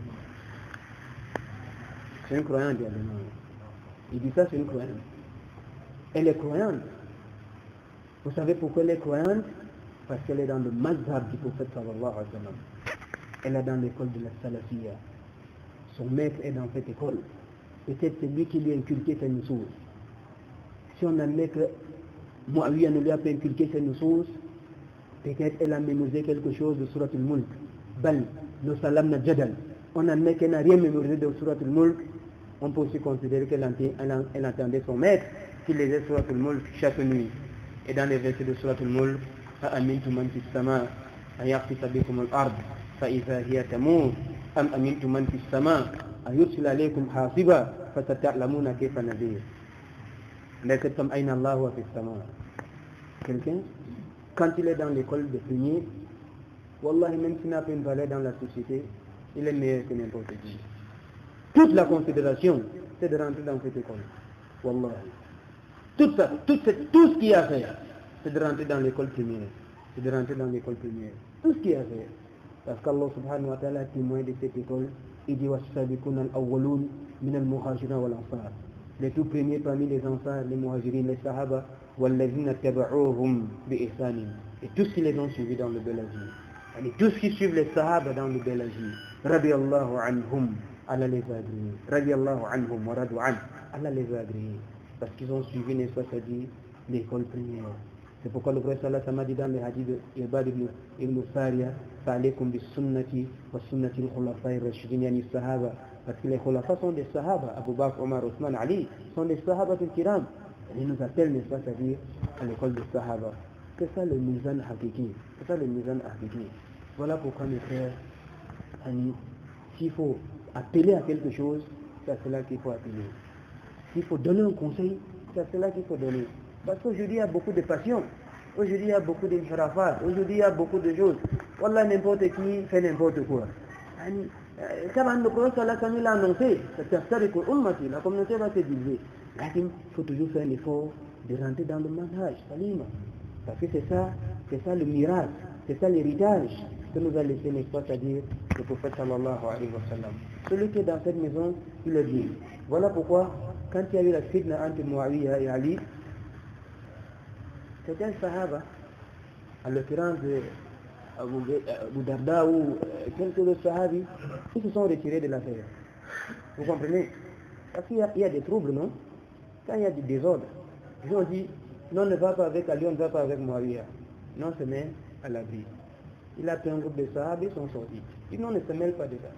C'est une croyante. Il dit ça, c'est une croyante. Elle est croyante. Vous savez pourquoi elle est croyante? Parce qu'elle est dans le mazhab du prophète sallallahu alayhi wa sallam. Elle est dans l'école de la Salafiyya. Son maître est dans cette école. Peut-être c'est lui qui lui a inculqué ces nusus. Si on admet que Muawiyah ne lui a pas inculqué ces nusus, peut-être elle a mémorisé quelque chose de Surat al-Mulk. Bal, nous salamna jadal. On admet qu'elle n'a rien mémorisé de Surat al-Mulk. On peut aussi considérer qu'elle entendait son maître qui lisait Surat al-Mulk chaque nuit. Et dans les versets de Surat al-Mulk, أأمنتم من في السماء أن يخسف بكم الأرض فإذا هي تمور أم أمنتم من في السماء أيرسل عليكم حاصبا فستعلمون كيف نذير. Laissez-vous aïna Allah wa fis sama. Quelqu'un, quand il est dans l'école de prier, wallahi, même s'il n'a pas une valeur dans la société, il est meilleur que n'importe qui. Toute la considération, c'est de rentrer dans cette école. Wallahi. Tout ce qu'il y a à faire, c'est de rentrer dans l'école primaire. C'est de rentrer dans l'école primaire. Tout ce qu'il y a à faire. Parce qu'Allah subhanahu wa ta'ala est témoin de cette école. Il dit was-sabiquna al-awwalun min al-muhajirin wal-ansar. Les tout premiers parmi les ansars, les muhajirin, les sahaba, wal-ladhina taba'uhum bi-ihsanin. Et tous qui les ont suivis dans le bel agir. Et tous qui suivent les sahaba dans le bel agir. Radiyallahu anhum. Allah les a agréés. Radiallahu anhum wa radu an. Allah les a agréés. Parce qu'ils ont suivi, n'est-ce pas, c'est-à-dire l'école primaire. C'est pourquoi le prophète sallallahu alayhi wa sallam a dit dans les hadiths de Ibad ibn Sariya, fa'alaykum bis sunnati wa sunnati al-khulafa'i ar-rashidin yani sahaba. Parce que les khulafas sont des sahaba. Abu Bakr, Omar, Othman, Ali sont des sahaba al-kiram. Ils nous appellent, n'est-ce pas, c'est-à-dire à l'école des sahaba. C'est ça le mizan hakiki. C'est ça le mizan hakiki. Voilà pourquoi mes frères, s'il faut appeler à quelque chose, c'est à cela qu'il faut appeler. S'il faut donner un conseil, c'est à cela qu'il faut donner. Parce qu'aujourd'hui, il y a beaucoup de passion. Aujourd'hui, il y a beaucoup d'inhirafat. Aujourd'hui, il y a beaucoup de choses. Wallah, n'importe qui fait n'importe quoi. Quand le prophète sallallahu alayhi wa sallam l'a annoncé, la communauté va se diviser. Il faut toujours faire un effort de rentrer dans le manhaj, salima. Parce que c'est ça le miracle, c'est ça l'héritage que nous a laissé, n'est-ce pas, c'est-à-dire le prophète sallallahu alayhi wa sallam. Celui qui est dans cette maison, il le dit. Voilà pourquoi, quand il y a eu la fitna entre Muawiya et Ali, c'était un sahaba, à l'occurrence de Abu Darda ou quelques autres sahabis, ils se sont retirés de l'affaire. Vous comprenez? Parce qu'il y a des troubles, non? Quand il y a du désordre, ils ont dit, non, on ne va pas avec Ali, on ne va pas avec Muawiya. Non, on se met à l'abri. Il a pris un groupe de sahabis, ils sont sortis. Ils ne se mêlent pas de ça.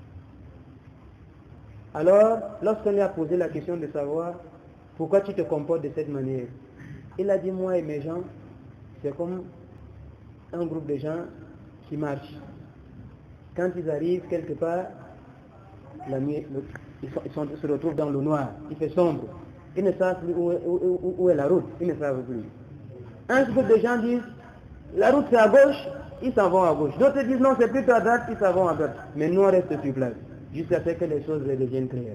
Alors, lorsqu'on lui a posé la question de savoir pourquoi tu te comportes de cette manière, il a dit, moi et mes gens, c'est comme un groupe de gens qui marchent. Quand ils arrivent quelque part, la nuit, ils se retrouvent dans le noir, il fait sombre. Ils ne savent plus où est la route, ils ne savent plus. Un groupe de gens disent, la route c'est à gauche, ils s'en vont à gauche. D'autres disent, non, c'est plutôt à droite, ils s'en vont à droite. Mais nous, on reste sur place, jusqu'à ce que les choses deviennent claires.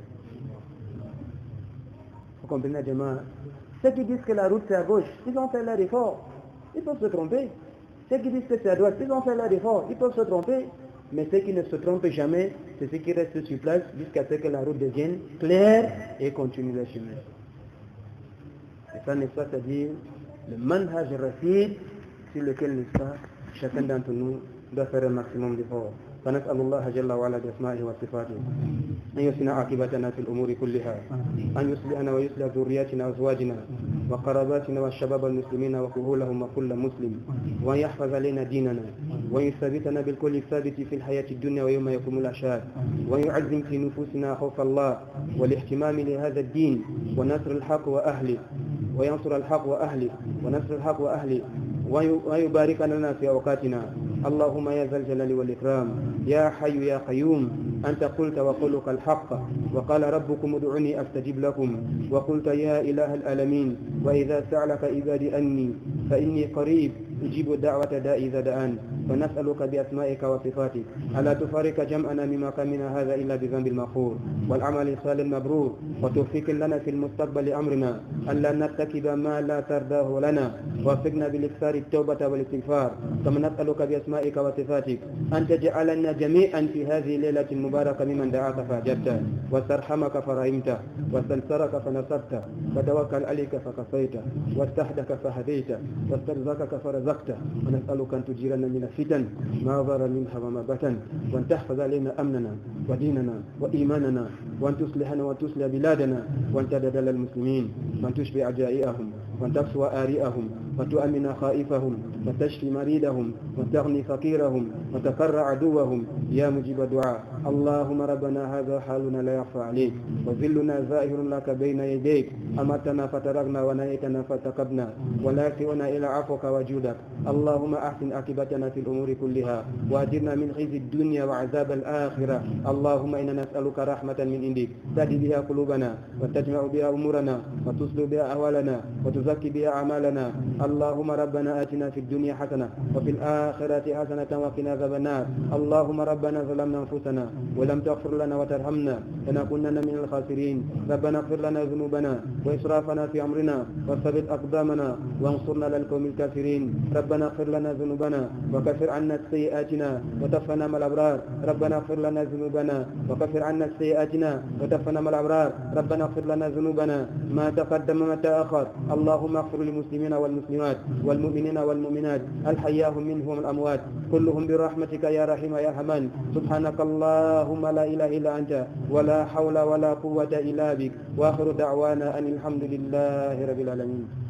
Vous comprenez, Demain? Ceux qui disent que la route c'est à gauche, ils ont fait leur effort. Ils peuvent se tromper. Ceux qui disent que c'est à droite, ils ont fait leur effort. Ils peuvent se tromper. Mais ceux qui ne se trompent jamais, c'est ceux qui restent sur place jusqu'à ce que la route devienne claire et continue le chemin. Et ça, n'est-ce pas, c'est-à-dire le manhaj rafid sur lequel, n'est-ce pas, chacun d'entre nous doit faire un maximum d'efforts. فنسأل الله جل وعلا بأسمائه وصفاته أن يحسن عاقبتنا في الأمور كلها أن يصلحنا ويصلح ذرياتنا وأزواجنا وقراباتنا والشباب المسلمين وكهولهم وكل مسلم وأن يحفظ علينا ديننا ويثبتنا بالكل الثابت في الحياة الدنيا ويوم يقوم الأشهاد ويعزم في نفوسنا خوف الله والاهتمام لهذا الدين ونصر الحق وأهله وينصر الحق وأهله ونصر الحق وأهله ويبارك لنا في أوقاتنا اللهم يا ذا الجلال والإكرام يا حي يا قيوم أنت قلت وقولك الحق وقال ربكم ادعوني أستجب لكم وقلت يا إله العالمين وإذا سألك عبادي أني فإني قريب أجيب دعوة داء إذا دعان ونسألك بأسمائك وصفاتك ألا تفارق جمعنا من مقامنا هذا إلا بذنب المغفور والعمل الصالح المبرور وتوفيق لنا في المستقبل أمرنا ألا نرتكب ما لا ترضاه لنا ووفقنا بالإكثار التوبة والاستغفار كما نسألك بأسمائك وصفاتك أن تجعلنا جميعا في هذه الليلة المباركة ممن دعاك فأجبته واسترحمك فرحمته واستنصرك فنصرته وتوكل عليك فكفيته واستهدك فهديته واسترزقك فرزقته ونسألك أن تجيرنا من الفتن ما ظهر منها وما بطن وأن تحفظ علينا أمننا وديننا وإيماننا وأن تصلحنا وتصلح بلادنا وأن تدلل المسلمين وأن تشبع جائعهم وأن تكسو آرئهم وتؤمن خائفهم وتشفي مريضهم وتغني فقيرهم وتقر عدوهم يا مجيب الدعاء اللهم ربنا هذا حالنا لا يخفى عليك وذلنا ظاهر لك بين يديك أمتنا فتركنا ونهيتنا فتكبنا ولا سئنا إلى عفوك وجودك اللهم أحسن عاقبتنا في الأمور كلها وأجرنا من خزي الدنيا وعذاب الآخرة اللهم إنا نسألك رحمة من عندك تهدي بها قلوبنا وتجمع بها أمورنا وتصلح بها أهوالنا وتزكي بها أعمالنا اللهم ربنا آتنا في الدنيا حسنة وفي الآخرة حسنة وقنا عذاب النار اللهم ربنا ظلمنا أنفسنا ولم تغفر لنا وترحمنا لنكونن من الخاسرين ربنا اغفر لنا ذنوبنا وإسرافنا في أمرنا وثبت أقدامنا وانصرنا على القوم الكافرين ربنا اغفر لنا ذنوبنا وكفر عنا سيئاتنا وتوفنا مع الأبرار ربنا اغفر لنا ذنوبنا ذنوبنا وكفر عنا سيئاتنا وتوفنا مع الأبرار ربنا اغفر لنا ذنوبنا ما تقدم وما تأخر اللهم اغفر للمسلمين والمسلمات والمؤمنين والمؤمنات الحياء منهم والأموات كلهم برحمتك يا رحيم يا رحمن سبحانك اللهم لا إله إلا أنت ولا حول ولا قوة إلا بك وآخر دعوانا أن الحمد لله رب العالمين.